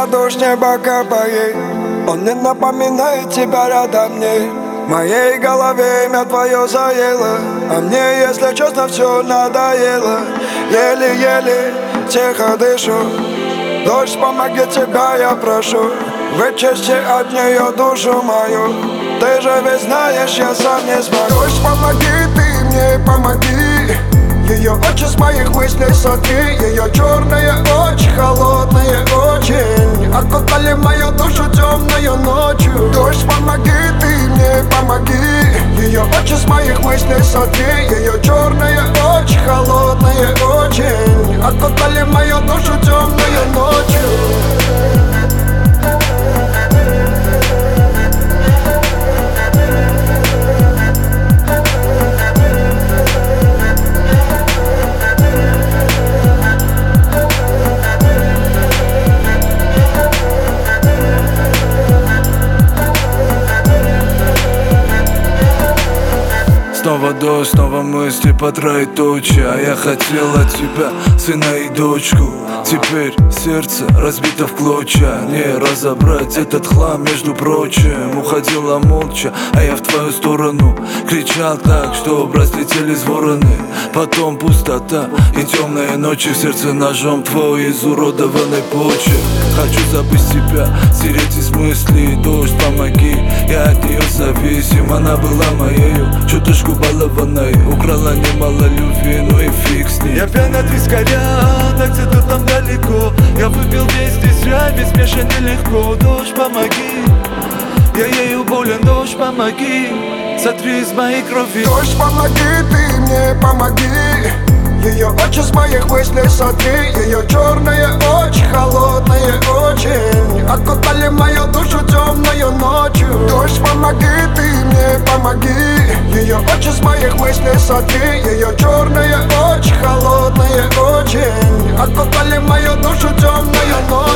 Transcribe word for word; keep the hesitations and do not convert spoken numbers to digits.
будто дождь неба капает. Он не напоминает тебя рядом мне. В моей голове имя твое заело, а мне, если честно, все надоело. Еле-еле тихо дышу. Дождь, помоги, тебя я прошу. Вычисти от нее душу мою. Ты же ведь знаешь, я сам не смогу. Дождь, помоги, ты мне помоги. Ее очи с моих мыслей сотри. Ее черные очи, холодные очень, окутали мою душу темною ночью. Дождь, помоги, ты мне помоги. Ее очи с моих мыслей сотри. Ее черные очи, холодные очень, окутали мою душу темною ночью. Снова дождь, снова мысли по троеточие. А я хотел от тебя сына и дочку. Теперь сердце разбито в клочья. Не разобрать этот хлам, между прочим. Уходила молча, а я в твою сторону кричал так, что разлетелись вороны. Потом пустота и темные ночи. В сердце ножом твой изуродованный почерк. Хочу забыть тебя, стереть из мыслей. Дождь, помоги, я от нее зависим. Она была моею, чуточку балованной. Украла немало любви, ну и фиг с ней. Я пьян от вискаря, да где-то там далеко. Я выпил вместе зря, без смеша нелегко. Дождь, помоги, я ею болен. Дождь, помоги, сотри из моей крови. Дождь, помоги, ты мне помоги. Ее очи с моих мыслей сотри. Ее черные очи, холодные очень, окутали мою душу темною ночью. Дождь, помоги, ты мне помоги. Ее очи с моих мыслей сотри. Ее черные очи, холодные очень, окутали мою душу темною ночью.